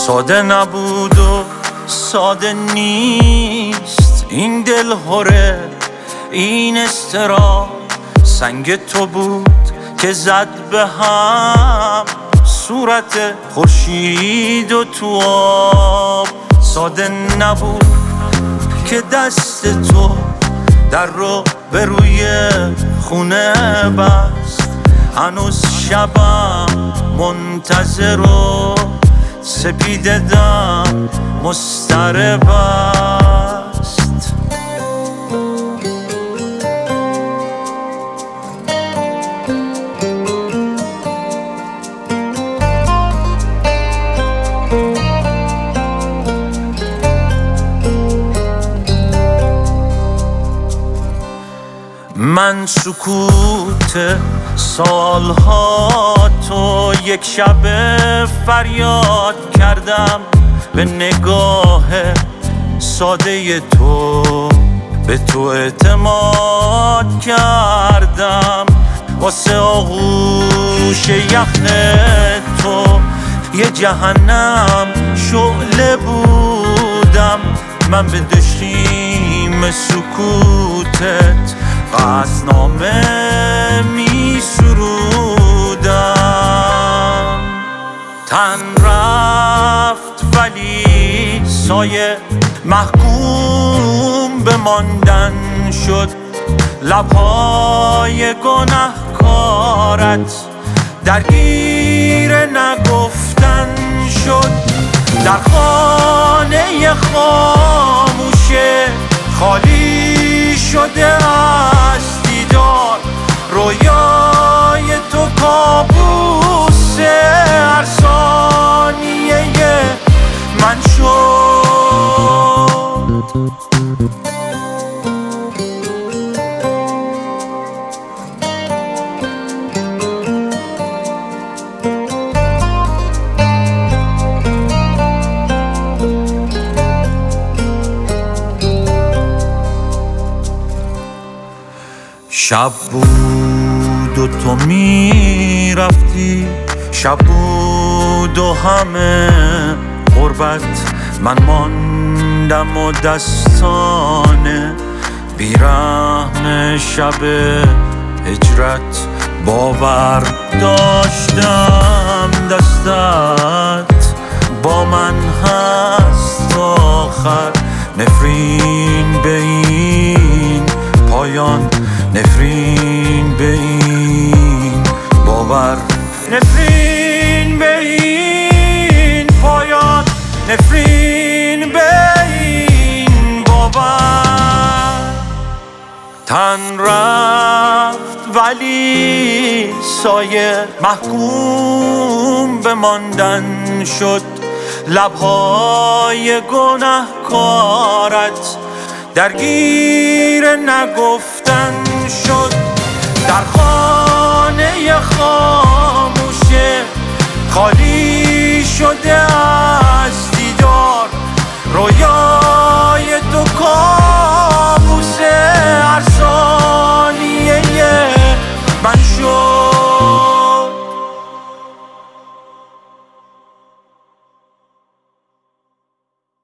ساده نبود و ساده نیست این دل هره، این استرا سنگ تو بود که زد به هم صورت خورشید و تو آب. ساده نبود که دست تو در رو به روی خونه بست، هنوز شبم منتظر و سپیده دم مضطرب است. من سکوت سالها تو یک شب فریاد کردم، به نگاه ساده تو به تو اعتماد کردم. واسه آغوش یخ تو یه جهنم شعله بودم. من به دشیم سکوتت قصدنامه می سرودم. تن رفت ولی سایه محکوم به ماندن شد، لبهای گناهکارت درگیر نگفتن شد. در خانه خاموشه خالی شده از دیدار، رویای تو کابوس هر ثانیه من شد. شب بود و تو می رفتی، شب بود و همه غربت، من ماندم و دستانه بیرحم شب هجرت. باور داشتم دستت با من هست تا آخر، نفرین به این پایان، نفرین به این باور، نفرین به این پایان، نفرین به این باور. تن رفت ولی سایه محکوم به ماندن شد، لبهای گناهکارت درگیر نگفتن شد. در خانه خاموشه خالی شده از دیدار، رویا